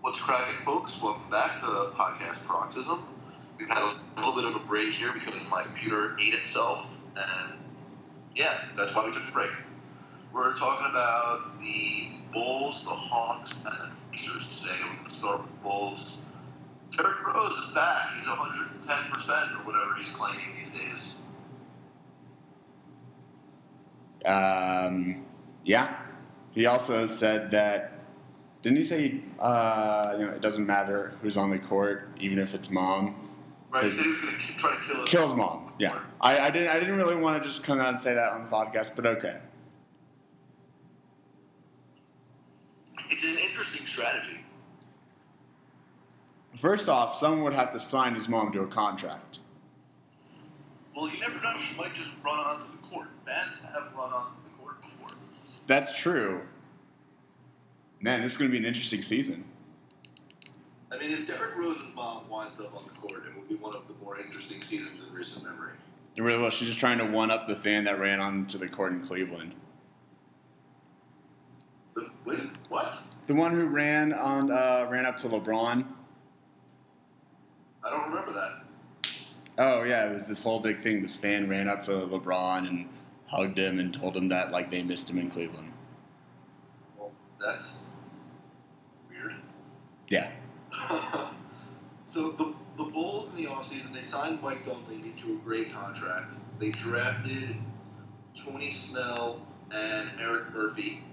What's cracking, folks? Welcome back to Podcast Paroxysm. We've had a little bit of a break here because my computer ate itself, and yeah, that's why we took a break. We're talking about the Bulls, the Hawks, and the Pacers today. We're going to start with the Bulls. Derrick Rose is back. He's 110% or whatever he's claiming these days. Yeah. He also said that. Didn't he say, it doesn't matter who's on the court, even if it's mom? Right, he said he was going to try to kill his mom. Yeah. I didn't really want to just come out and say that on the podcast, but okay. It's an interesting strategy. First off, someone would have to sign his mom to a contract. Well, you never know. She might just run onto the court. Fans have run onto the court before. That's true. Man, this is going to be an interesting season. I mean, if Derrick Rose's mom winds up on the court, it will be one of the more interesting seasons in recent memory. It really will. She's just trying to one-up the fan that ran onto the court in Cleveland. What? The one who ran up to LeBron. I don't remember that. Oh, yeah, it was this whole big thing. This fan ran up to LeBron and hugged him and told him that, they missed him in Cleveland. Well, that's weird. Yeah. So the Bulls in the offseason, they signed Mike Dunleavy to a great contract. They drafted Tony Snell and Eric Murphy.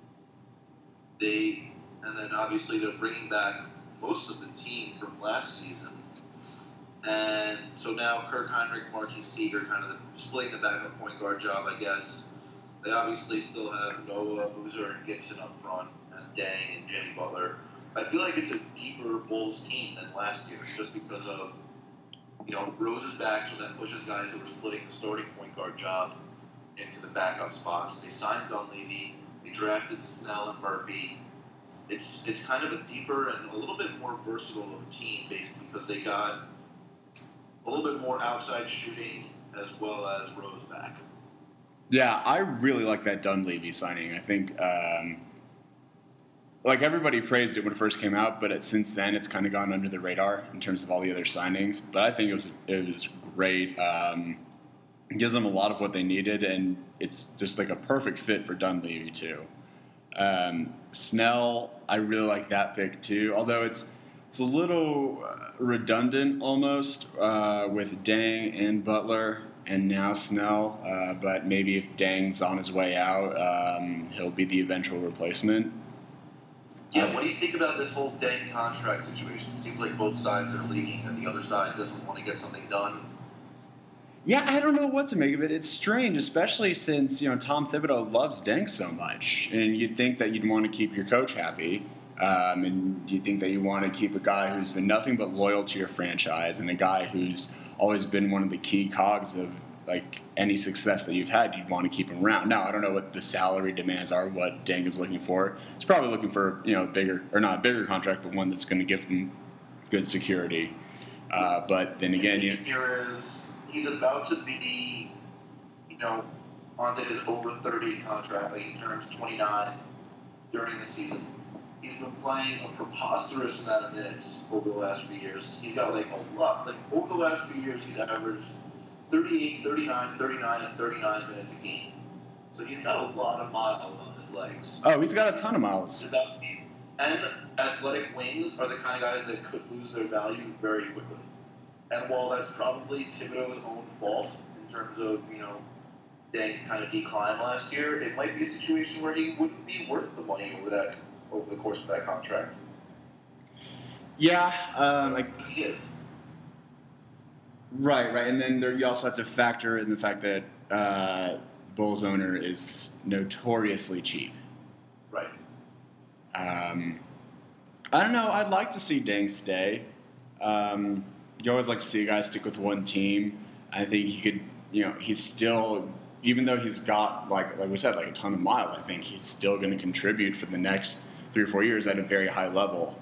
And then obviously they're bringing back most of the team from last season. And so now Kirk Hinrich, Marquise Teague kind of splitting the backup point guard job, I guess. They obviously still have Noah, Boozer, and Gibson up front, and Dang and Jimmy Butler. I feel like it's a deeper Bulls team than last year, just because of, Rose is back, so that pushes guys that were splitting the starting point guard job into the backup spots. They signed Dunleavy. They drafted Snell and Murphy. It's kind of a deeper and a little bit more versatile of a team, basically, because they got a little bit more outside shooting as well as Rose back. Yeah, I really like that Dunleavy signing. I think, everybody praised it when it first came out, but since then it's kind of gone under the radar in terms of all the other signings. But I think it was great. It gives them a lot of what they needed, and it's just a perfect fit for Dunleavy too. Snell, I really like that pick too, although it's a little redundant almost with Dang and Butler and now Snell, but maybe if Dang's on his way out, he'll be the eventual replacement. Yeah, what do you think about this whole Dang contract situation? It seems like both sides are leaking and the other side doesn't want to get something done. Yeah, I don't know what to make of it. It's strange, especially since, Tom Thibodeau loves Deng so much. And you'd think that you'd want to keep your coach happy. And you'd think that you want to keep a guy who's been nothing but loyal to your franchise and a guy who's always been one of the key cogs of, any success that you've had. You'd want to keep him around. Now, I don't know what the salary demands are, what Deng is looking for. He's probably looking for, not a bigger contract, but one that's going to give him good security. But then again, he's about to be, onto his over 30 contract. He turns 29 during the season. He's been playing a preposterous amount of minutes over the last few years. He's got a lot. Over the last few years, he's averaged 38, 39, 39, and 39 minutes a game. So he's got a lot of miles on his legs. Oh, he's got a ton of miles. And athletic wings are the kind of guys that could lose their value very quickly. And while that's probably Thibodeau's own fault in terms of, Dang's kind of decline last year, it might be a situation where he wouldn't be worth the money over the course of that contract. Yeah. He is. Right. And then you also have to factor in the fact that Bulls owner is notoriously cheap. Right. I don't know. I'd like to see Deng stay. You always like to see a guy stick with one team. I think he could, he's still, even though he's got, like we said, a ton of miles, I think he's still going to contribute for the next 3 or 4 years at a very high level.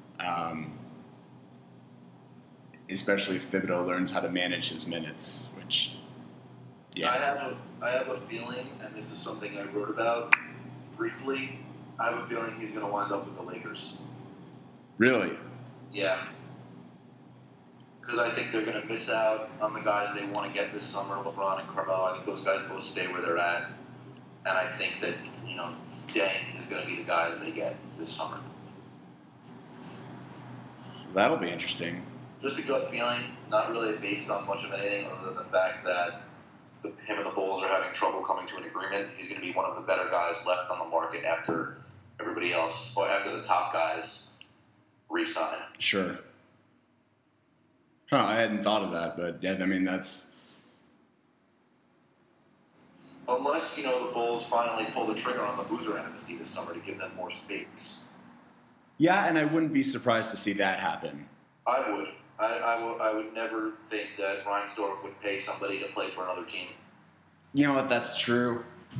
Especially if Thibodeau learns how to manage his minutes, which, yeah. I have a feeling, and this is something I wrote about briefly, I have a feeling he's going to wind up with the Lakers. Really? Yeah. Because I think they're going to miss out on the guys they want to get this summer, LeBron and Carmelo. I think those guys both stay where they're at. And I think that, Deng is going to be the guy that they get this summer. That'll be interesting. Just a gut feeling, not really based on much of anything other than the fact that him and the Bulls are having trouble coming to an agreement. He's going to be one of the better guys left on the market after everybody else, or after the top guys re-sign. Sure. Huh, I hadn't thought of that, but yeah, I mean, that's... Unless, the Bulls finally pull the trigger on the Boozer amnesty this summer to give them more space. Yeah, and I wouldn't be surprised to see that happen. I would. I would never think that Reinsdorf would pay somebody to play for another team. You know what? That's true.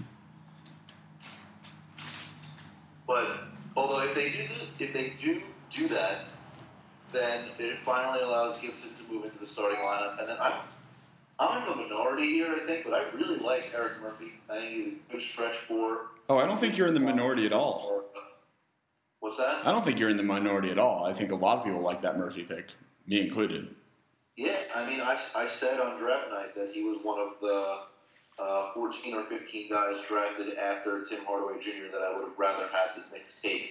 But although if they do that, then it finally allows Gibson to move into the starting lineup. And then I'm in the minority here, I think, but I really like Eric Murphy. I think he's a good stretch four. Oh, I don't think you're in the minority at all. What's that? I don't think you're in the minority at all. I think a lot of people like that Murphy pick, me included. Yeah, I mean, I said on draft night that he was one of the 14 or 15 guys drafted after Tim Hardaway Jr. that I would have rather had the Knicks take.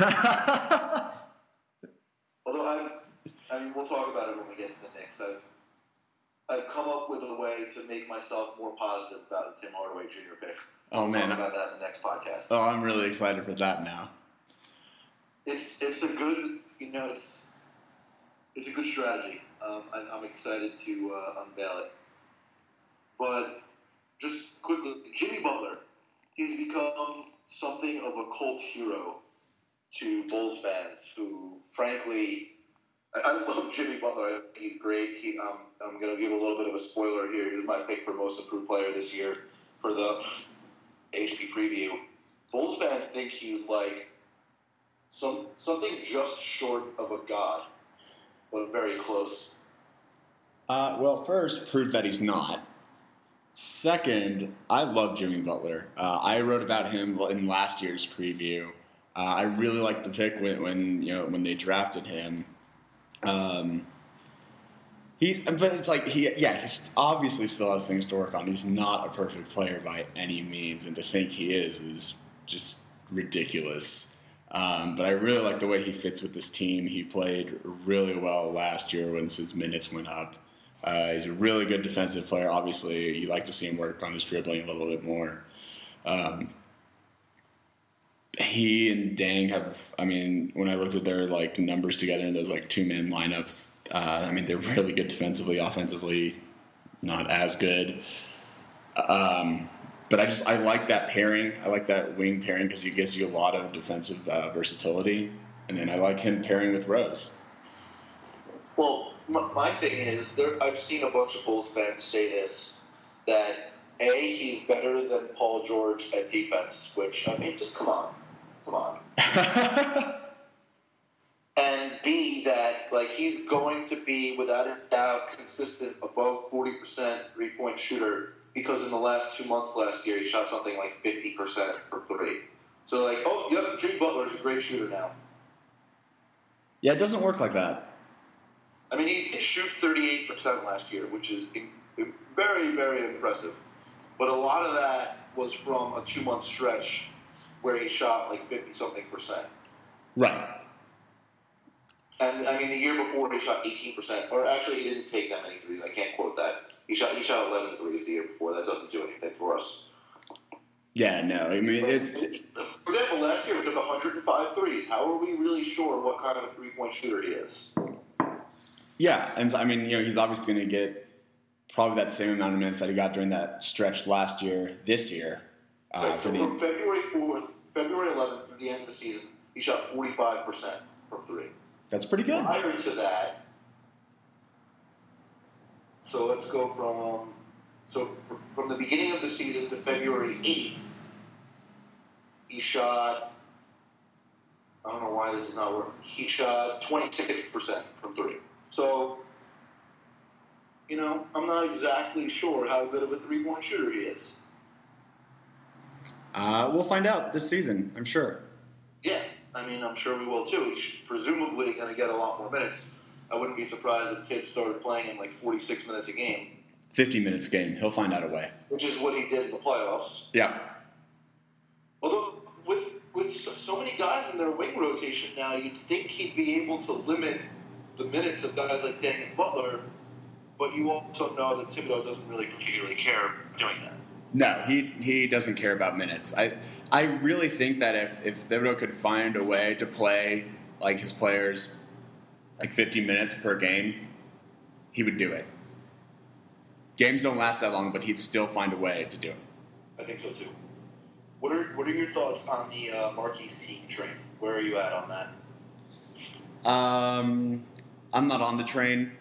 Although I mean, we'll talk about it when we get to the Knicks. I've come up with a way to make myself more positive about the Tim Hardaway Jr. pick. Oh, man. We'll talk about that in the next podcast. Oh, I'm really excited for that now. It's a good, it's a good strategy. I'm excited to unveil it. But just quickly, Jimmy Butler, he's become something of a cult hero to Bulls fans who, frankly, I love Jimmy Butler. I think he's great. I'm going to give a little bit of a spoiler here. Here's my pick for most improved player this year for the HP preview. Bulls fans think he's like something just short of a god, but very close. Well, first, prove that he's not. Second, I love Jimmy Butler. I wrote about him in last year's preview. I really liked the pick when they drafted him. But it's like he obviously still has things to work on. He's not a perfect player by any means, and to think he is just ridiculous. But I really like the way he fits with this team. He played really well last year once his minutes went up. He's a really good defensive player. Obviously, you like to see him work on his dribbling a little bit more. He and Deng have, when I looked at their numbers together in those two-man lineups, they're really good defensively, offensively, not as good. But I like that pairing. I like that wing pairing because it gives you a lot of defensive versatility. And then I like him pairing with Rose. Well, my thing is, I've seen a bunch of Bulls fans say this, that A, he's better than Paul George at defense, which, just come on. And B, that he's going to be, without a doubt, consistent above 40% three-point shooter, because in the last 2 months last year, he shot something like 50% from three. So, Jimmy Butler's a great shooter now. Yeah, it doesn't work like that. He did shoot 38% last year, which is very, very impressive. But a lot of that was from a 2-month stretch where he shot 50-something%. Right. And, the year before he shot 18%. Or actually, he didn't take that many threes. I can't quote that. He shot 11 threes the year before. That doesn't do anything for us. Yeah, no. It's... For example, last year we took 105 threes. How are we really sure what kind of a three-point shooter he is? Yeah, and he's obviously going to get probably that same amount of minutes that he got during that stretch last year, this year. From February 4th, February 11th through the end of the season, he shot 45% from three. That's pretty good. Prior to that, so let's go from the beginning of the season to February 8th, he shot, I don't know why this is not working, he shot 26% from three. So, I'm not exactly sure how good of a three-point shooter he is. We'll find out this season, I'm sure. Yeah, I mean, I'm sure we will too. He's presumably going to get a lot more minutes. I wouldn't be surprised if Tibbs started playing in like 46 minutes a game. 50 minutes a game. He'll find out a way. Which is what he did in the playoffs. Yeah. Although, with so many guys in their wing rotation now, you'd think he'd be able to limit the minutes of guys like Daniel Butler, but you also know that Thibodeau doesn't really particularly care doing that. No, he doesn't care about minutes. I really think that if Thibodeau could find a way to play like his players like 50 minutes per game, he would do it. Games don't last that long, but he'd still find a way to do it. I think so too. What are your thoughts on the Marquise Teague train? Where are you at on that? I'm not on the train.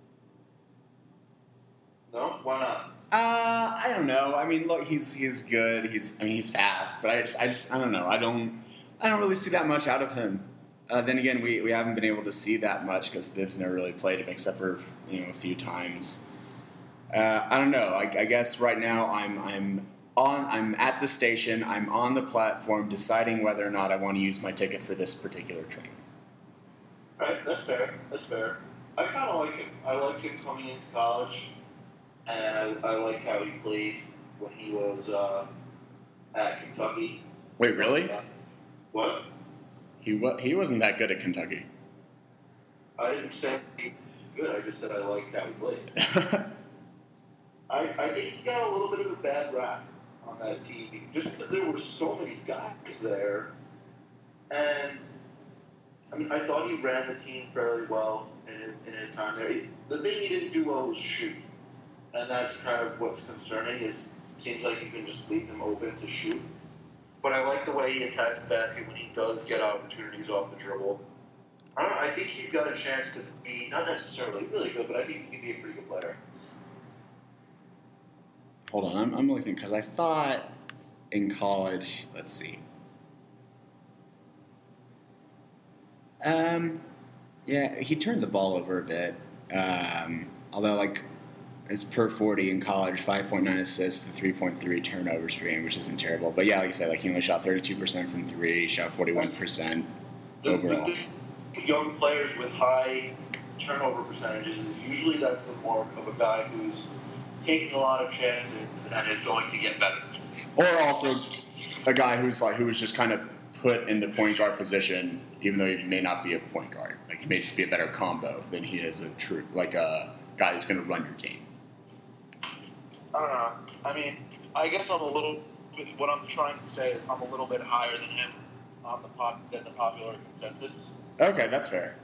No? Why not? I don't know. I mean, look, he's good. He's fast, but I don't know. I don't really see that much out of him. Then again, we haven't been able to see that much because Thibs never really played him except for a few times. I don't know. I guess right now I'm at the station. I'm on the platform deciding whether or not I want to use my ticket for this particular train. All right, that's fair. That's fair. I kind of like him. I liked him coming into college, and I liked how he played when he was at Kentucky. Wait, really? What? He wasn't that good at Kentucky. I didn't say he was good. I just said I liked how he played. I think he got a little bit of a bad rap on that team just because there were so many guys there. And, I mean, I thought he ran the team fairly well in his time there. The thing he didn't do well was shoot. And that's kind of what's concerning is it seems like you can just leave him open to shoot. But I like the way he attacks the basket when he does get opportunities off the dribble. I don't know, I think he's got a chance to be, not necessarily really good, but I think he can be a pretty good player. Hold on, I'm looking because I thought in college. Let's see. Yeah, he turned the ball over a bit. Although, like, his per 40 in college, 5.9 assists to 3.3 turnovers per game, which isn't terrible. But yeah, like I said, like he only shot 32% from three, he shot 41% overall. The young players with high turnover percentages is usually that's the mark of a guy who's taking a lot of chances and is going to get better. Or also a guy who was just kind of put in the point guard position, even though he may not be a point guard. Like he may just be a better combo than he is a true a guy who's going to run your team. I don't know. I mean, I guess what I'm trying to say is I'm a little bit higher than him than the popular consensus. Okay, that's fair.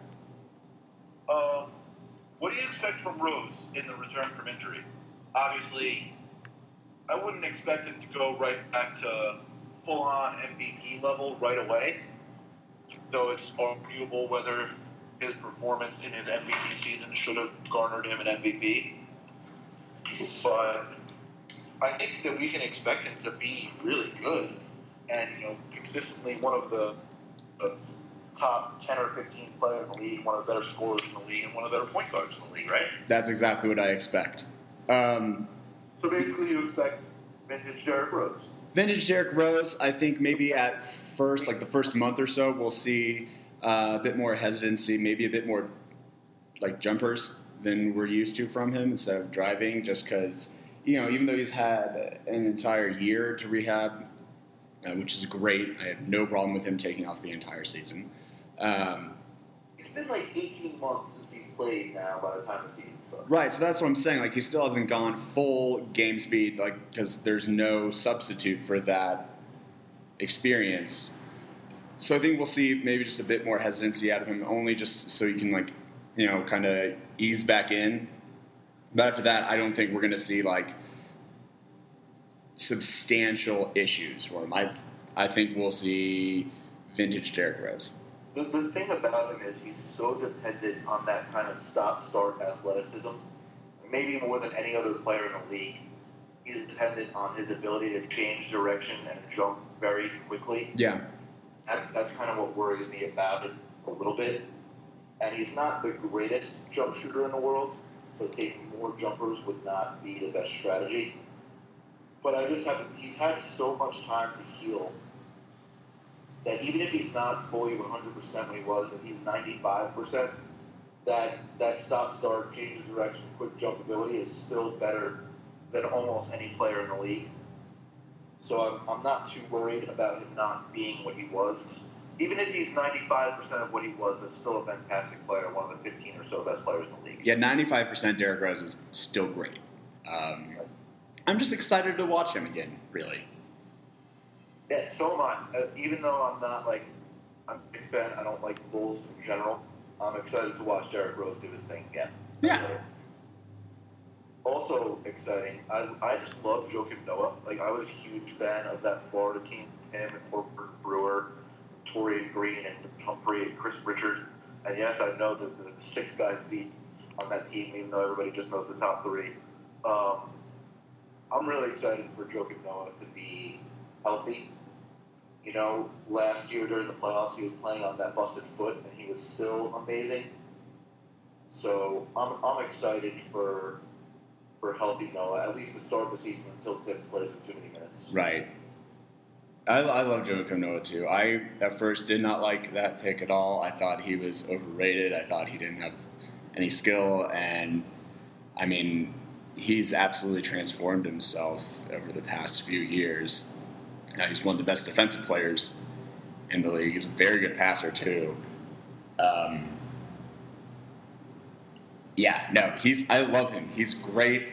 What do you expect from Rose in the return from injury? Obviously, I wouldn't expect him to go right back to full-on MVP level right away, though it's arguable whether his performance in his MVP season should have garnered him an MVP. But I think that we can expect him to be really good and consistently one of the top 10 or 15 players in the league, one of the better scorers in the league, and one of the better point guards in the league, right? That's exactly what I expect. So basically you expect vintage Derrick Rose. Vintage Derrick Rose, I think maybe at first, like the first month or so, we'll see a bit more hesitancy, maybe a bit more like jumpers than we're used to from him instead of driving, just because, even though he's had an entire year to rehab, which is great. I have no problem with him taking off the entire season. It's been like 18 months since he's played now by the time the season starts. Right, so that's what I'm saying. Like, he still hasn't gone full game speed, like, because there's no substitute for that experience. So I think we'll see maybe just a bit more hesitancy out of him, only just so he can, like, kind of ease back in. But after that, I don't think we're going to see, like, substantial issues for him. I think we'll see vintage Derrick Rose. The thing about him is he's so dependent on that kind of stop-start athleticism. Maybe more than any other player in the league. He's dependent on his ability to change direction and jump very quickly. Yeah. That's kind of what worries me about it a little bit. And he's not the greatest jump shooter in the world, so taking more jumpers would not be the best strategy. But he's had so much time to heal that even if he's not fully 100% when he was, if he's 95%, that stop-start, change of direction, quick jump ability is still better than almost any player in the league. So I'm not too worried about him not being what he was. Even if he's 95% of what he was, that's still a fantastic player, one of the 15 or so best players in the league. Yeah, 95% Derrick Rose is still great. I'm just excited to watch him again, really. Yeah, so am I. Even though I'm not I'm a big fan, I don't like the Bulls in general. I'm excited to watch Derrick Rose do his thing again. Yeah. Also exciting, I just love Joakim Noah. I was a huge fan of that Florida team, him and Horford and Brewer, Torian Green and Humphrey and Chris Richard. And yes, I know that the 6 guys deep on that team, even though everybody just knows the top 3. I'm really excited for Joakim Noah to be healthy. Last year during the playoffs, he was playing on that busted foot, and he was still amazing. So I'm excited for healthy Noah, at least to start the season until Tibbs plays in too many minutes. Right. I love Joakim Noah, too. I, at first, did not like that pick at all. I thought he was overrated. I thought he didn't have any skill. And, I mean, he's absolutely transformed himself over the past few years. He's one of the best defensive players in the league. He's a very good passer, too. I love him. He's great.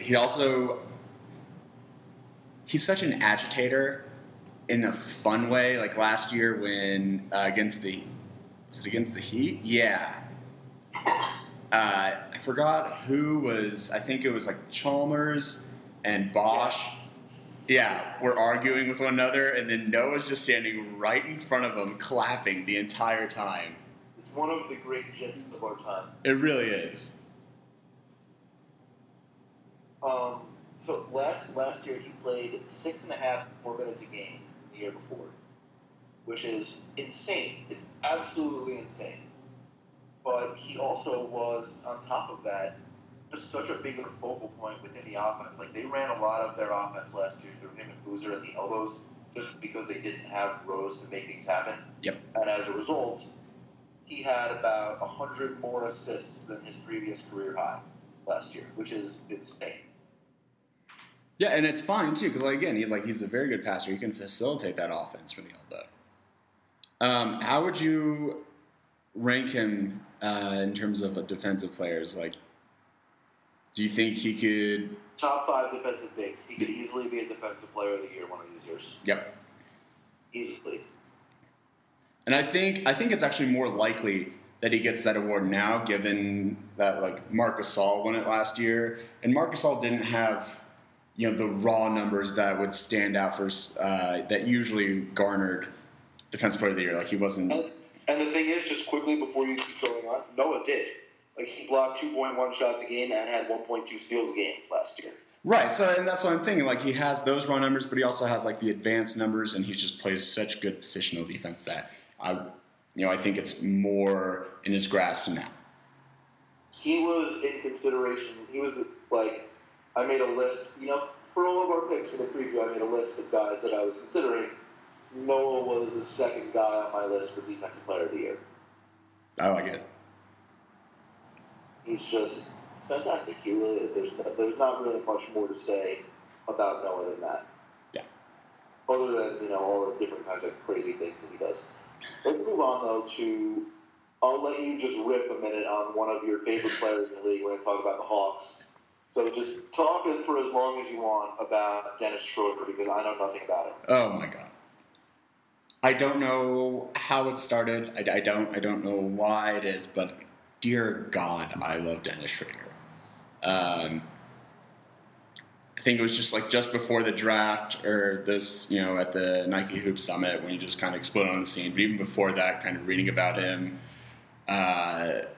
He's such an agitator in a fun way. Like last year when against the Heat? Yeah. I forgot who was. I think it was Chalmers and Bosch. Yeah, were arguing with one another, and then Noah's just standing right in front of them, clapping the entire time. It's one of the great gifs of our time. It really is. So last year he played 6.5 more minutes a game than the year before, which is insane. It's absolutely insane. But he also was, on top of that, just such a bigger focal point within the offense. They ran a lot of their offense last year through him and Boozer at the elbows, just because they didn't have Rose to make things happen. Yep. And as a result, he had about 100 more assists than his previous career high last year, which is insane. Yeah, and it's fine too, because he's a very good passer. He can facilitate that offense from the elbow. How would you rank him in terms of defensive players? Do you think he could top 5 defensive bigs? He could easily be a defensive player of the year one of these years. Yep, easily. And I think it's actually more likely that he gets that award now, given that Marc Gasol won it last year, and Marc Gasol didn't have the raw numbers that would stand out for that usually garnered defensive player of the year. He wasn't. And the thing is, just quickly before you keep going on, Noah did. He blocked 2.1 shots a game and had 1.2 steals a game last year. Right. So, and that's what I'm thinking. He has those raw numbers, but he also has the advanced numbers, and he just plays such good positional defense that I think it's more in his grasp now. He was in consideration. He was I made a list. For all of our picks for the preview, I made a list of guys that I was considering. Noah was the second guy on my list for Defensive Player of the Year. I like it. He's fantastic. He really is. There's not really much more to say about Noah than that. Yeah. Other than, all the different kinds of crazy things that he does. Let's move on, though, to... I'll let you just rip a minute on one of your favorite players in the league. We're going to talk about the Hawks. So just talk for as long as you want about Dennis Schroeder, because I know nothing about him. Oh, my God. I don't know how it started. I don't know why it is, but dear God, I love Dennis Schroeder. I think it was just before the draft or this, at the Nike Hoop Summit when he just kind of exploded on the scene. But even before that, kind of reading about him, I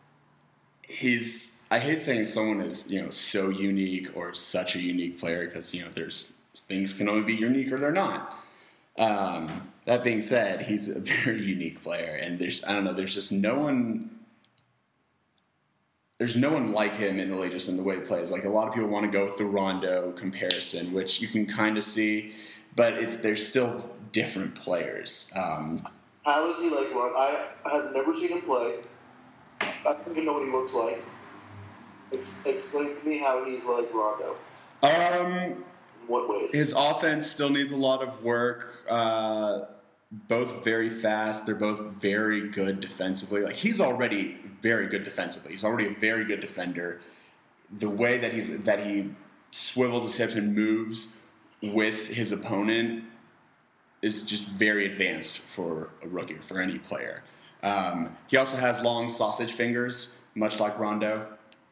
hate saying someone is, so unique or such a unique player because, there's things can only be unique or they're not. That being said, he's a very unique player, and there's just no one. There's no one like him in the league, just in the way he plays. A lot of people want to go with the Rondo comparison, which you can kind of see, but there's still different players. How is he like Rondo? I have never seen him play. I don't even know what he looks like. Explain to me how he's like Rondo. In what ways? His offense still needs a lot of work. Both very fast. They're both very good defensively. Like, he's already very good defensively. He's already a very good defender. The way that he swivels his hips and moves with his opponent is just very advanced for a rookie, for any player. He also has long sausage fingers, much like Rondo.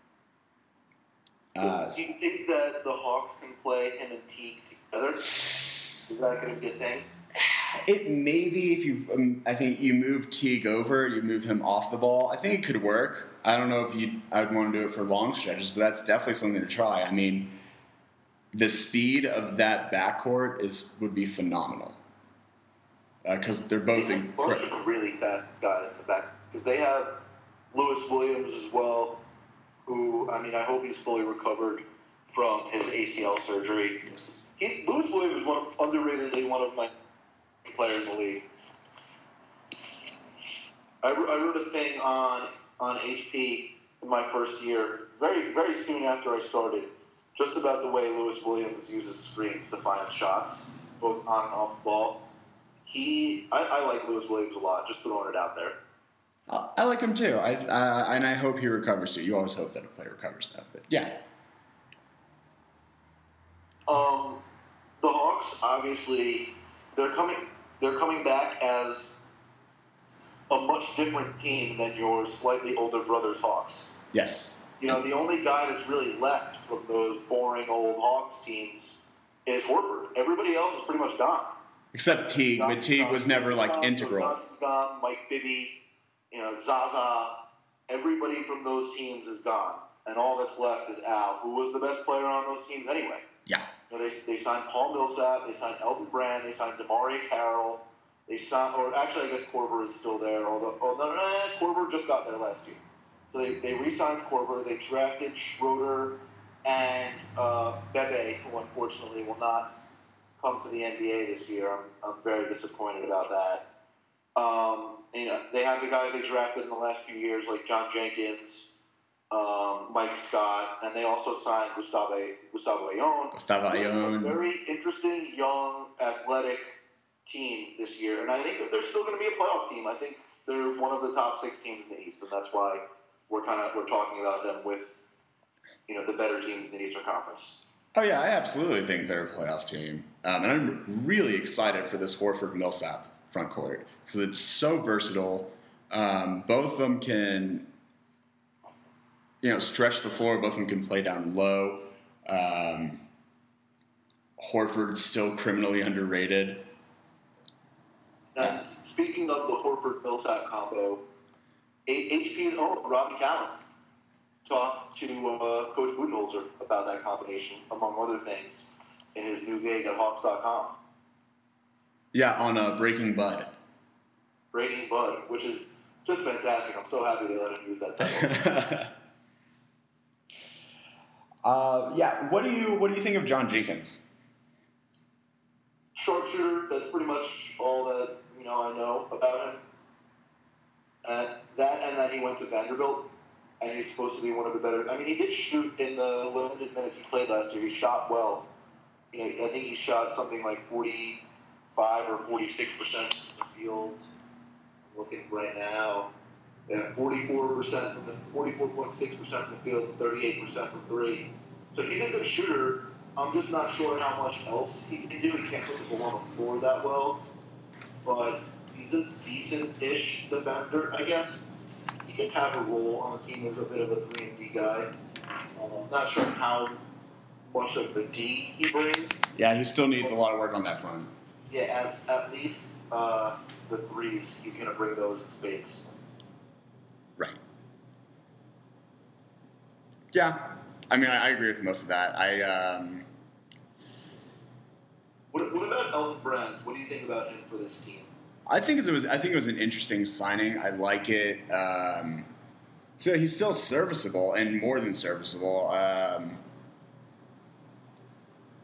Do you think that the Hawks can play him and Teague together? Is that going to be a thing? It may be if you. I think you move Teague over, you move him off the ball. I think it could work. I don't know if I'd want to do it for long stretches, but that's definitely something to try. I mean, the speed of that backcourt would be phenomenal because they're both a bunch of really fast guys in the back. Because they have Lewis Williams as well, who, I mean, I hope he's fully recovered from his ACL surgery. Lewis Williams is underratedly one of my players in the league. I wrote a thing on HP in my first year, very, very soon after I started, just about the way Lewis Williams uses screens to find shots, both on and off the ball. I like Lewis Williams a lot, just throwing it out there. I like him too. And I hope he recovers too. You always hope that a player recovers that, but yeah. The Hawks, obviously, they're coming back as a much different team than your slightly older brother's Hawks. Yes. You know, the only guy that's really left from those boring old Hawks teams is Horford. Everybody else is pretty much gone. Except Teague, but Teague was never like integral. Johnson's gone, Mike Bibby, Zaza. Everybody from those teams is gone, and all that's left is Al, who was the best player on those teams anyway. Yeah. They signed Paul Millsap, they signed Elton Brand, they signed DeMarie Carroll, I guess Korver is still there. Korver just got there last year. So they re-signed Korver, they drafted Schroeder and Bebe, who unfortunately will not come to the NBA this year. I'm very disappointed about that. They have the guys they drafted in the last few years, like John Jenkins, Mike Scott, and they also signed Gustavo Ayon. A very interesting, young, athletic team this year, and I think that they're still going to be a playoff team. I think they're one of the top 6 teams in the East, and that's why we're talking about them with the better teams in the Eastern Conference. Oh yeah, I absolutely think they're a playoff team, and I'm really excited for this Horford Millsap front court because it's so versatile. Both of them can, stretch the floor. Both of them can play down low. Horford's still criminally underrated. And speaking of the Horford-Millsap combo, HP's own Robbie Callan talked to Coach Budenholzer about that combination, among other things, in his new gig at Hawks.com. Yeah, on Breaking Bud. Breaking Bud, which is just fantastic. I'm so happy they let him use that title. What do you think of John Jenkins? Sharpshooter. That's pretty much all that I know about him. And that he went to Vanderbilt, and he's supposed to be one of the better. I mean, he did shoot in the limited minutes he played last year. He shot well. I think he shot something like 45 or 46% from the field. I'm looking right now. Yeah, 44% from the 44.6% from the field, 38% from three. So he's a good shooter. I'm just not sure how much else he can do. He can't put the ball on the floor that well, but he's a decent-ish defender, I guess. He can have a role on the team as a bit of a 3-and-D guy. I'm not sure how much of the D he brings. Yeah, he still needs a lot of work on that front. Yeah, at least the threes, he's going to bring those in spades. Right. Yeah. I mean, I agree with most of that. What about Elton Brand? What do you think about him for this team? I think it was an interesting signing. I like it. So he's still serviceable and more than serviceable.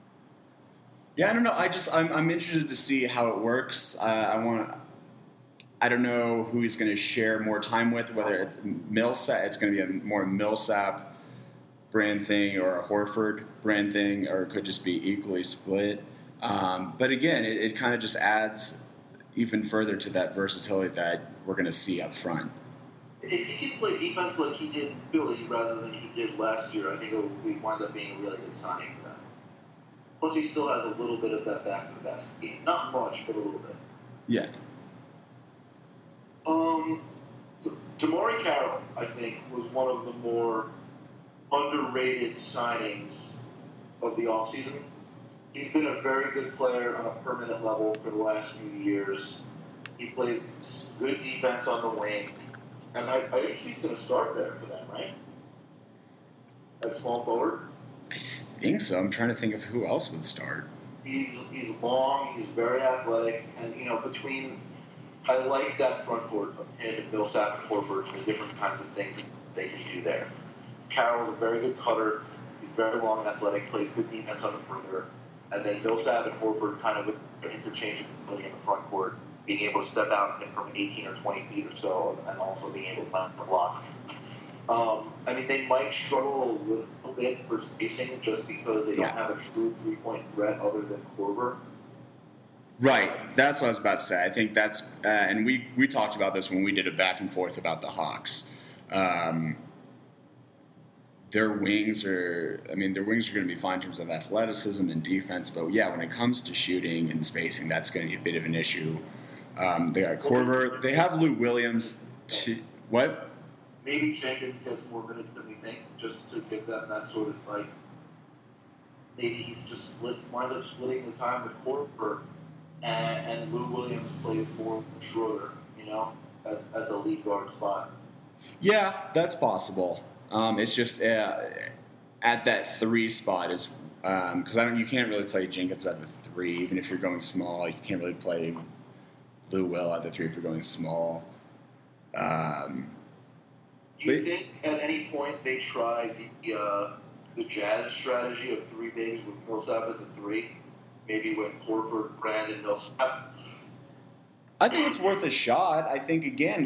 Yeah, I don't know. I'm interested to see how it works. I don't know who he's going to share more time with, whether it's Millsap, it's going to be a more Millsap brand thing or a Horford brand thing, or it could just be equally split. But again, it kind of just adds even further to that versatility that we're going to see up front. If he can play defense like he did in Philly rather than he did last year, I think it would wind up being a really good signing for them. Plus, he still has a little bit of that back to the basket game. Not much, but a little bit. Yeah. So DeMarre Carroll, I think, was one of the more underrated signings of the offseason. He's been a very good player on a permanent level for the last few years. He plays good defense on the wing. And I think he's going to start there for them, right? At small forward? I think so. I'm trying to think of who else would start. He's long, he's very athletic, and, I like that front court of him and Millsap and Horford and the different kinds of things that they can do there. Carroll's a very good cutter, he's very long and athletic, plays good defense on the perimeter, and then Millsap and Horford kind of with their interchangeability in the front court, being able to step out from 18 or 20 feet or so, and also being able to find the block. They might struggle a little bit for spacing just because they don't have a true three-point threat other than Korver. Right. That's what I was about to say. I think that's and we talked about this when we did a back and forth about the Hawks. Their wings are going to be fine in terms of athleticism and defense, but yeah, when it comes to shooting and spacing, that's going to be a bit of an issue. They got Korver. They have Lou Williams. What? Maybe Jenkins gets more minutes than we think, just to give them that sort of maybe he's just winds up splitting the time with Korver, and Lou Williams plays more than Schroeder, at the lead guard spot. Yeah, that's possible. It's just at that 3 spot is because you can't really play Jenkins at the 3, even if you're going small. You can't really play Lou Will at the 3 if you're going small. Do you think at any point they try the Jazz strategy of 3 bigs with Millsap at the 3, maybe with Horford, Brandon, Millsap? I think it's worth a shot. I think again,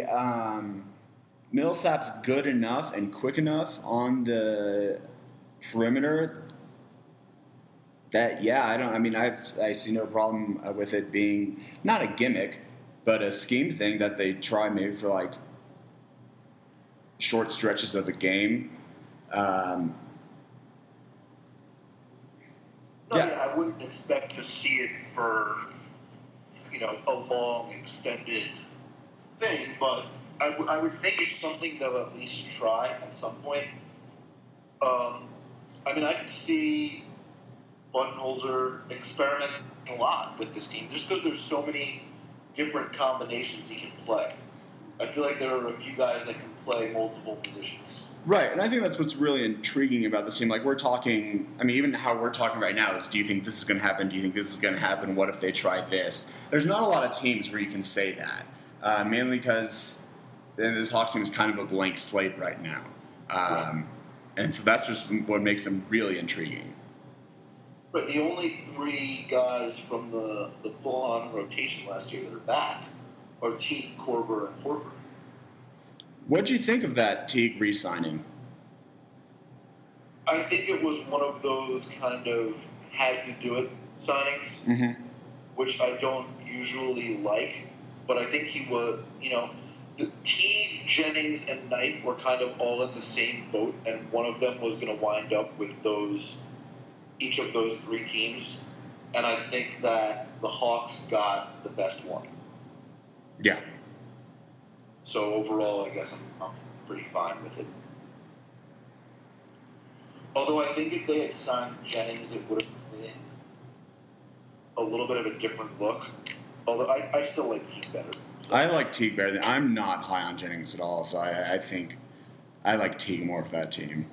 Millsap's good enough and quick enough on the perimeter that I see no problem with it being not a gimmick, but a scheme thing that they try maybe for short stretches of the game. I wouldn't expect to see it for a long extended thing, but I would think it's something they'll at least try at some point. I could see Budenholzer experimenting a lot with this team just because there's so many different combinations he can play. I feel like there are a few guys that can play multiple positions. Right, and I think that's what's really intriguing about this team. We're talking, even how we're talking right now is, do you think this is going to happen? Do you think this is going to happen? What if they try this? There's not a lot of teams where you can say that, mainly because this Hawks team is kind of a blank slate right now. And so that's just what makes them really intriguing. But the only 3 guys from the full-on rotation last year that are back are Teague, Korver, and Horford. What did you think of that Teague re-signing? I think it was one of those kind of had-to-do-it signings, which I don't usually like. But I think he was, the Teague, Jennings, and Knight were kind of all in the same boat, and one of them was going to wind up with each of those 3 teams. And I think that the Hawks got the best one. Yeah. So overall, I guess I'm pretty fine with it. Although I think if they had signed Jennings, it would have been a little bit of a different look. Although I still like Teague better. So. I like Teague better. I'm not high on Jennings at all, so I think I like Teague more for that team.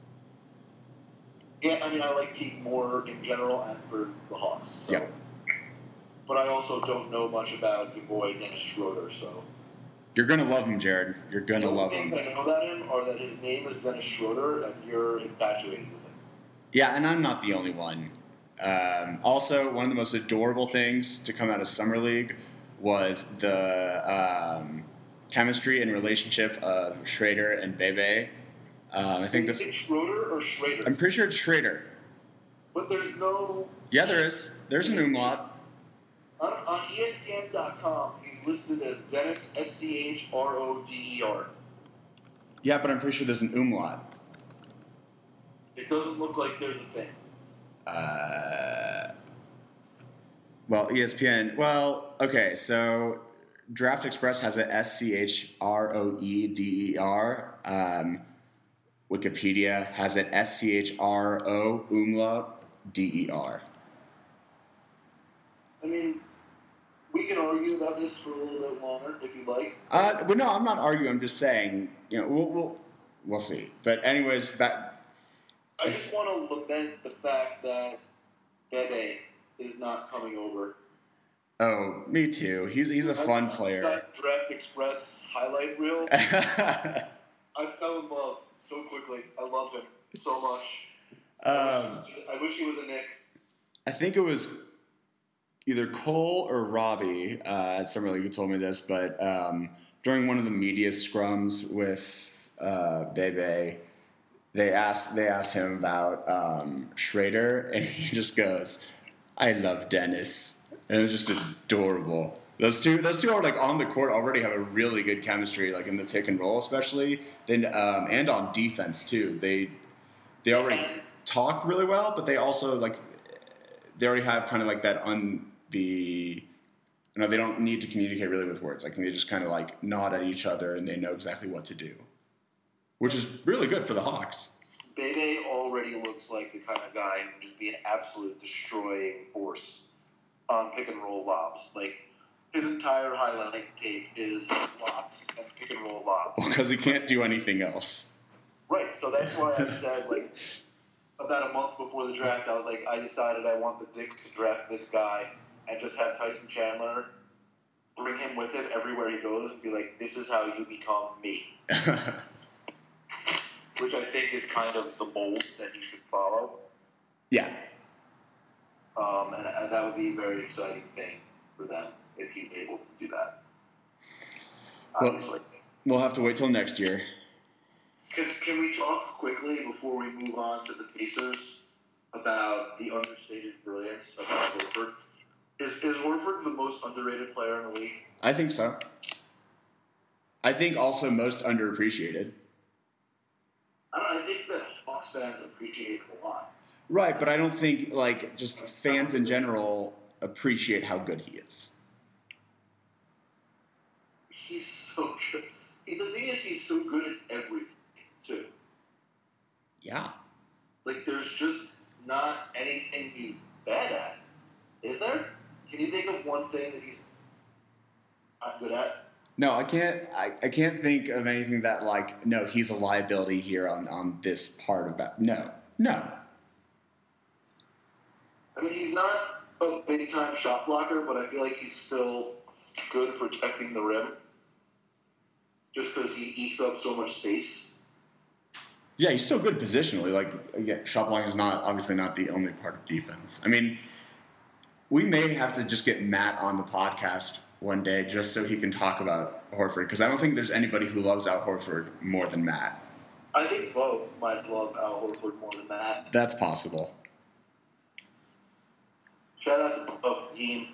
Yeah, I like Teague more in general and for the Hawks. So. Yeah. But I also don't know much about your boy Dennis Schroeder, so... You're going to love him, Jared. You're going to love him. The things I know about him are that his name is Dennis Schroeder, and you're infatuated with him. Yeah, and I'm not the only one. Also, one of the most adorable things to come out of Summer League was the chemistry and relationship of Schrader and Bebe. I think Is it Schroeder or Schrader? I'm pretty sure it's Schrader. But there's no... Yeah, there is. There's an umlaut. On ESPN.com, he's listed as Dennis, Schroder. Yeah, but I'm pretty sure there's an umlaut. It doesn't look like there's a thing. Well, ESPN. Well, okay, so Draft Express has a Schroeder. Wikipedia has it Schro umlaut Der. I mean, we can argue about this for a little bit longer if you like. Well, no, I'm not arguing. I'm just saying, we'll see. But anyways, back. I just want to lament the fact that Bebe is not coming over. Oh, me too. He's a fun player. That's Draft Express highlight reel. I fell in love so quickly. I love him so much. I wish he was a Knick. I think it was either Cole or Robbie at Summer League who told me this, but during one of the media scrums with Bebe, they asked him about Schrader, and he just goes, "I love Dennis," and it was just adorable. Those two are like on the court already have a really good chemistry, like in the pick and roll especially, then and on defense too. They already talk really well, but they also they already have kind of like that they don't need to communicate really with words. Like they just kind of like nod at each other and they know exactly what to do, which is really good for the Hawks. Bebe already looks like the kind of guy who would just be an absolute destroying force on pick and roll lobs. Like his entire highlight tape is lobs and pick and roll lobs. Because he can't do anything else. Right. So that's why I said about a month before the draft, I was like, I decided I want the Knicks to draft this guy and just have Tyson Chandler bring him with him everywhere he goes and be like, this is how you become me. Which I think is kind of the mold that he should follow. Yeah. And that would be a very exciting thing for them if he's able to do that. Obviously. We'll have to wait till next year. Can we talk quickly before we move on to the Pacers about the understated brilliance of Al Horford? Is Horford the most underrated player in the league? I think so. I think also most underappreciated. I think that Hawks fans appreciate it a lot. Right, but I don't think just fans in general appreciate how good he is. He's so good. The thing is, he's so good at everything, too. Yeah. There's just not anything he's bad at. Is there? Can you think of one thing that he's not good at? No, I can't. I can't think of anything that no, he's a liability here on this part of that. No. I mean, he's not a big-time shot blocker, but I feel like he's still good at protecting the rim just because he eats up so much space. Yeah, he's still good positionally. Shot blocking is obviously not the only part of defense. I mean, we may have to just get Matt on the podcast one day just so he can talk about Horford, because I don't think there's anybody who loves Al Horford more than Matt. I think Bo might love Al Horford more than Matt. That's possible. Shout out to Bo Heem.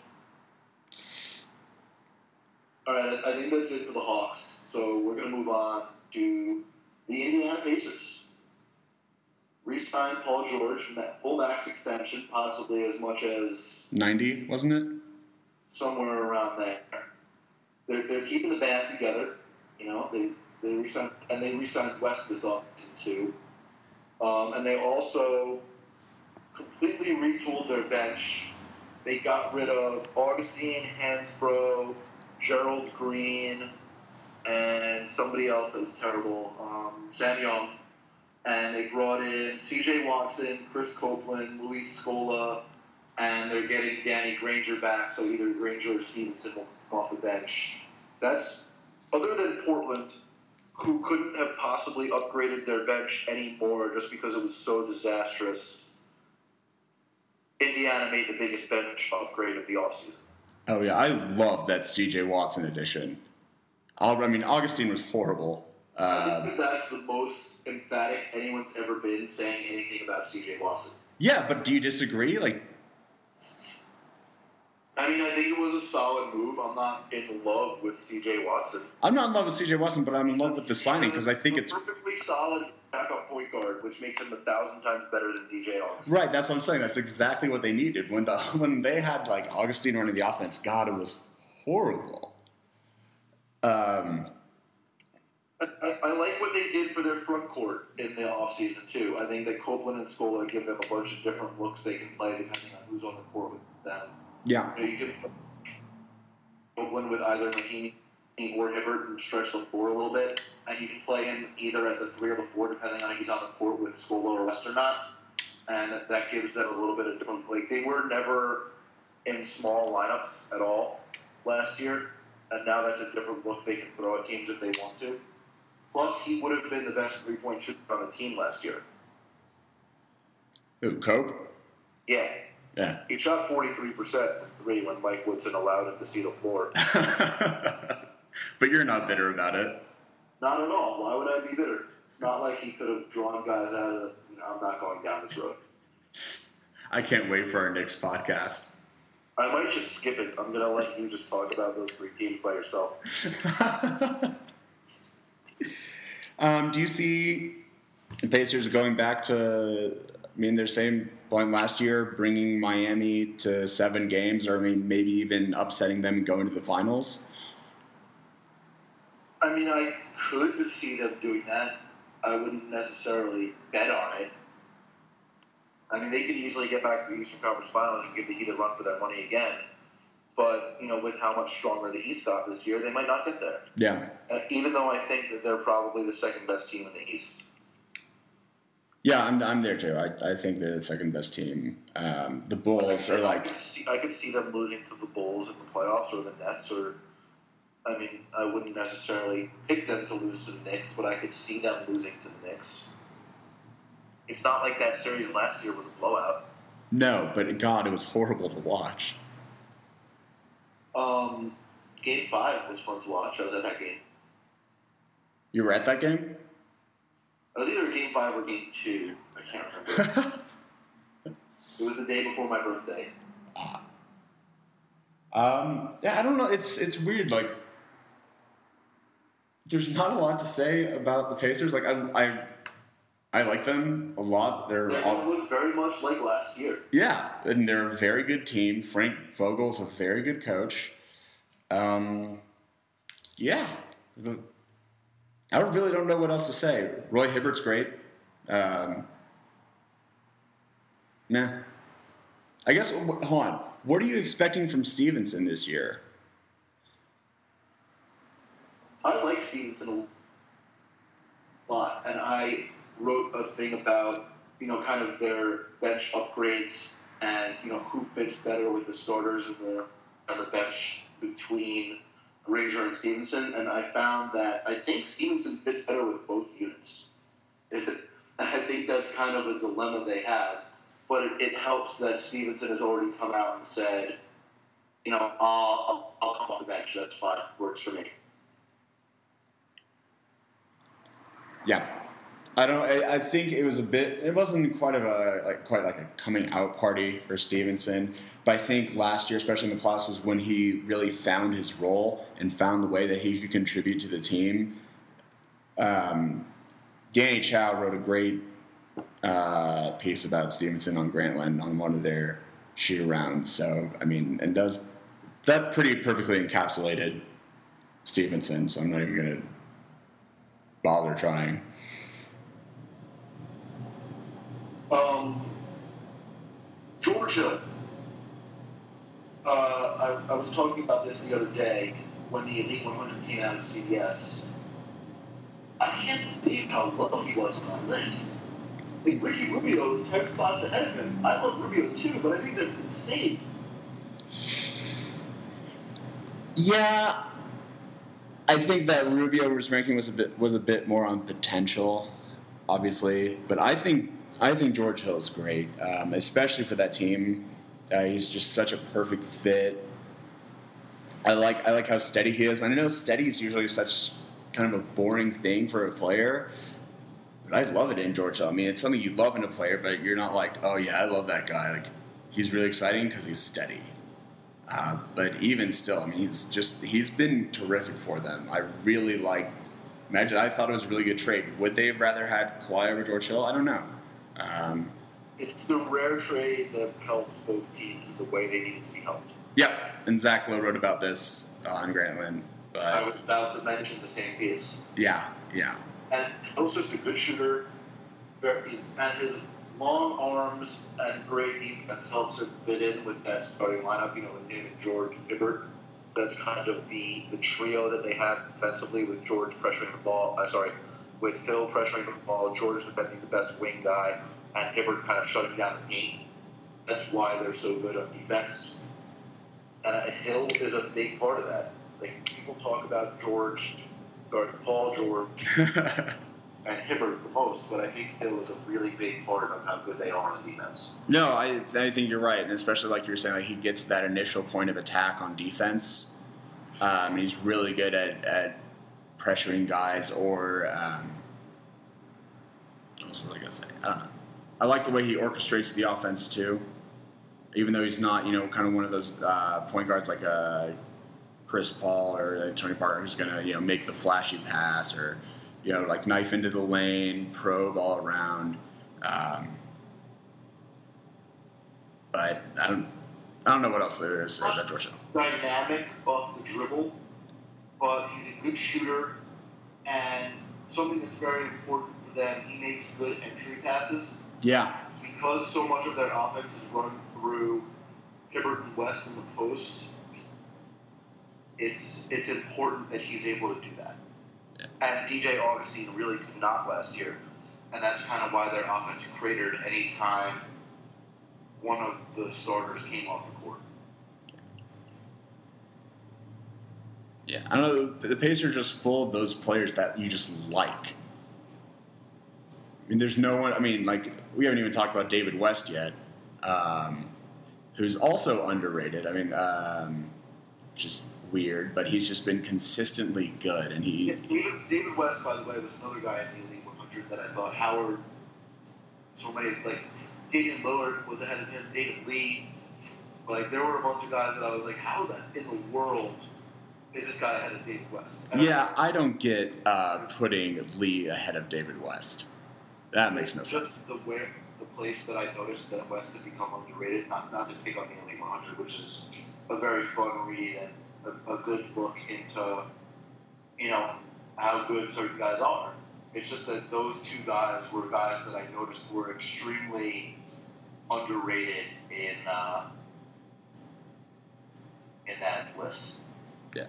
All right, I think that's it for the Hawks. So we're going to move on to the Indiana Pacers. Re-signed Paul George, full max extension, possibly as much as 90, wasn't it? Somewhere around there. They're keeping the band together. They re-signed West this offseason too. And they also completely retooled their bench. They got rid of Augustine, Hansbrough, Gerald Green, and somebody else that was terrible, Sam Young. And they brought in C.J. Watson, Chris Copeland, Luis Scola, and they're getting Danny Granger back, so either Granger or Stevenson will come off the bench. That's, other than Portland, who couldn't have possibly upgraded their bench anymore just because it was so disastrous, Indiana made the biggest bench upgrade of the offseason. Oh, yeah. I love that C.J. Watson edition. Augustine was horrible. I think that's the most emphatic anyone's ever been saying anything about C.J. Watson. Yeah, but do you disagree? I think it was a solid move. I'm not in love with C.J. Watson. I'm not in love with C.J. Watson, but I'm in love with the signing because I think it's perfectly solid backup point guard, which makes him 1,000 times better than DJ Augustine. Right, that's what I'm saying. That's exactly what they needed. When they had Augustine running the offense, God, it was horrible. I like what they did for their front court in the offseason, too. I think that Copeland and Scola give them a bunch of different looks they can play depending on who's on the court with them. Yeah. You can play Copeland with either Mahinmi or Hibbert and stretch the floor a little bit, and you can play him either at the 3 or the 4, depending on if he's on the court with Scola or West or not, and that gives them a little bit of different. They were never in small lineups at all last year, and now that's a different look they can throw at teams if they want to. Plus, he would have been the best 3-point shooter on the team last year. Who, Cope? Yeah. Yeah. He shot 43% from 3 when Mike Woodson allowed him to see the floor. But you're not bitter about it. Not at all. Why would I be bitter? It's not like he could have drawn guys out of the, I'm not going down this road. I can't wait for our Knicks podcast. I might just skip it. I'm going to let you just talk about those 3 teams by yourself. Do you see the Pacers going back to, their same point last year, bringing Miami to 7 games, or maybe even upsetting them and going to the finals? I could see them doing that. I wouldn't necessarily bet on it. They could easily get back to the Eastern Conference Finals and give the Heat a run for their money again. But, with how much stronger the East got this year, they might not get there. Yeah. Even though I think that they're probably the second best team in the East. Yeah, I'm there too. I think they're the second best team. The Bulls are I could see them losing to the Bulls in the playoffs or the Nets or... I wouldn't necessarily pick them to lose to the Knicks, but I could see them losing to the Knicks. It's not like that series last year was a blowout. No, but God, it was horrible to watch. Game 5 was fun to watch. I was at that game. You were at that game? It was either Game 5 or Game 2. I can't remember. It was the day before my birthday. Yeah, I don't know. It's weird. There's not a lot to say about the Pacers. I like them a lot. They're all look very much like last year. Yeah, and they're a very good team. Frank Vogel's a very good coach. Yeah. I really don't know what else to say. Roy Hibbert's great. Nah. I guess, hold on. What are you expecting from Stevenson this year? I like Stevenson a lot, and I wrote a thing about, kind of their bench upgrades and, who fits better with the starters and the bench between Granger and Stevenson, and I found that I think Stevenson fits better with both units. I think that's kind of a dilemma they have, but it helps that Stevenson has already come out and said, I'll come off the bench, that's fine, works for me. Yeah. I think it was it wasn't quite like a coming out party for Stevenson, but I think last year, especially in the playoffs, was when he really found his role and found the way that he could contribute to the team. Danny Chow wrote a great piece about Stevenson on Grantland on one of their shoot-arounds. So, and that pretty perfectly encapsulated Stevenson, so I'm not even going to bother trying. George Hill. I was talking about this the other day when the Elite 100 came out of CBS. I can't believe how low he was on my list. Ricky Rubio was 10 spots ahead of him. I love Rubio too, but I think that's insane. Yeah, I think that Rubio's ranking was a bit more on potential, obviously, but I think George Hill's great, especially for that team. He's just such a perfect fit. I like how steady he is. And I know steady is usually such kind of a boring thing for a player, but I love it in George Hill. I mean, it's something you love in a player, but you're not like, oh yeah, I love that guy. Like, he's really exciting because he's steady. But even still, I mean, he's been terrific for them. I really like. Imagine, I thought it was a really good trade. Would they have rather had Kawhi over George Hill? I don't know. It's the rare trade that helped both teams in the way they needed to be helped. Yep, and Zach Lowe wrote about this on Grantland. But I was about to mention the same piece. Yeah. And Hill's just a good shooter. And his long arms and great defense helps him fit in with that starting lineup, with him and George and Hibbert. That's kind of the trio that they have defensively with George pressuring the ball. With Hill pressuring the ball, George defending the best wing guy, and Hibbert kind of shutting down the paint. That's why they're so good on defense. And Hill is a big part of that. Like, people talk about Paul George, and Hibbert the most, but I think Hill is a really big part of how good they are on defense. No, I think you're right, and especially like you were saying, like, he gets that initial point of attack on defense. He's really good at pressuring guys, or what else was I gonna say? I don't know. I like the way he orchestrates the offense too, even though he's not, kind of one of those point guards like Chris Paul or Tony Parker who's gonna, make the flashy pass or, like knife into the lane, probe all around. But I don't know what else there is at Georgia. Dynamic off the dribble, but he's a good shooter, and something that's very important for them, he makes good entry passes. Yeah. Because so much of their offense is running through Hibbert and West in the post, it's important that he's able to do that. Yeah. And DJ Augustine really could not last year, and that's kind of why their offense cratered any time one of the starters came off the court. Yeah, I don't know. The Pacers are just full of those players that you just like. I mean, there's no one. I mean, like, we haven't even talked about David West yet, who's also underrated. I mean, just weird, but he's just been consistently good. And David West, by the way, was another guy in the Elite 100 that I thought Howard. So many, like, Damian Lillard was ahead of him. David Lee. Like, there were a bunch of guys that I was like, how in the world is this guy ahead of David West? I don't get putting Lee ahead of David West. That makes no sense. Just the place that I noticed that West had become underrated, not to take on the Elite 100, which is a very fun read and a good look into, how good certain guys are. It's just that those two guys were guys that I noticed were extremely underrated in that list. Yeah.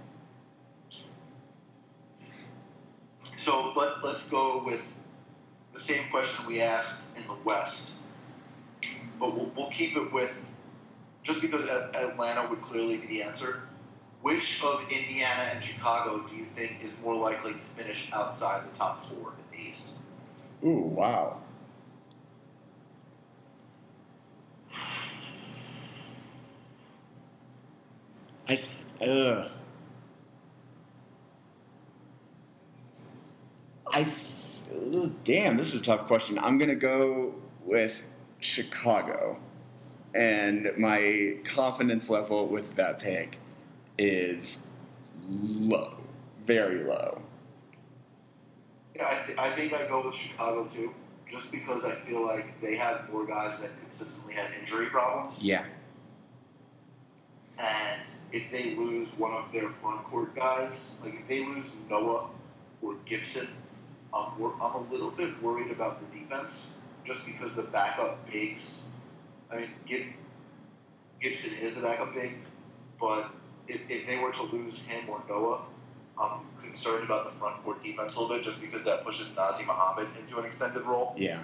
So let's go with the same question we asked in the West, but we'll keep it with, just because Atlanta would clearly be the answer, which of Indiana and Chicago do you think is more likely to finish outside the top four in the East? Ooh, wow. Damn, this is a tough question. I'm going to go with Chicago. And my confidence level with that pick is low. Very low. Yeah, I think I go with Chicago too, just because I feel like they have more guys that consistently have injury problems. Yeah. And if they lose one of their front court guys, like if they lose Noah or Gibson, I'm a little bit worried about the defense, just because the backup bigs. I mean, Gibson is the backup big, but if they were to lose him or Noah, I'm concerned about the front court defense a little bit, just because that pushes Nazir Muhammad into an extended role. Yeah.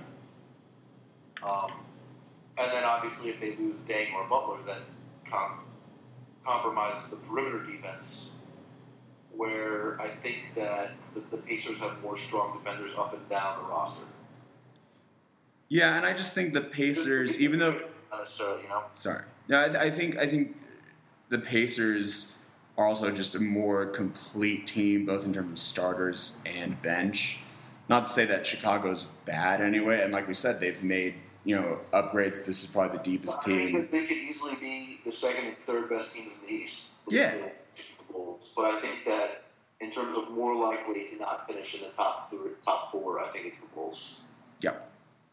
And then obviously if they lose Deng or Butler, that compromises the perimeter defense, where I think that the Pacers have more strong defenders up and down the roster. Yeah, and I just think the Pacers, even though... Not necessarily, Sorry. No, I think the Pacers are also just a more complete team, both in terms of starters and bench. Not to say that Chicago's bad anyway, and like we said, they've made upgrades. This is probably the deepest team. Because they could easily be the second and third best teams in the East. Yeah. The Bulls. But I think that in terms of more likely to not finish in the top four, I think it's the Bulls. Yep.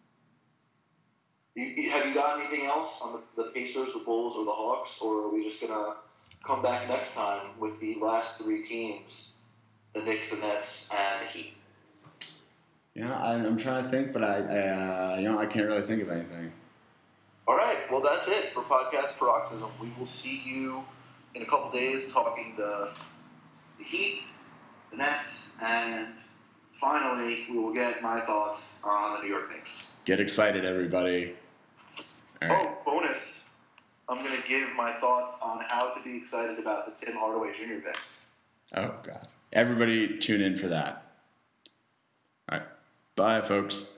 Have you got anything else on the Pacers, the Bulls, or the Hawks, or are we just gonna come back next time with the last three teams, the Knicks, the Nets, and the Heat? Yeah, I'm trying to think, but I can't really think of anything. All right, well that's it for Podcast Paroxysm. We will see you in a couple days talking the Heat, the Nets, and finally we will get my thoughts on the New York Knicks. Get excited, everybody. All right. Oh, bonus. I'm going to give my thoughts on how to be excited about the Tim Hardaway Jr. pick. Oh, God. Everybody tune in for that. All right. Bye, folks.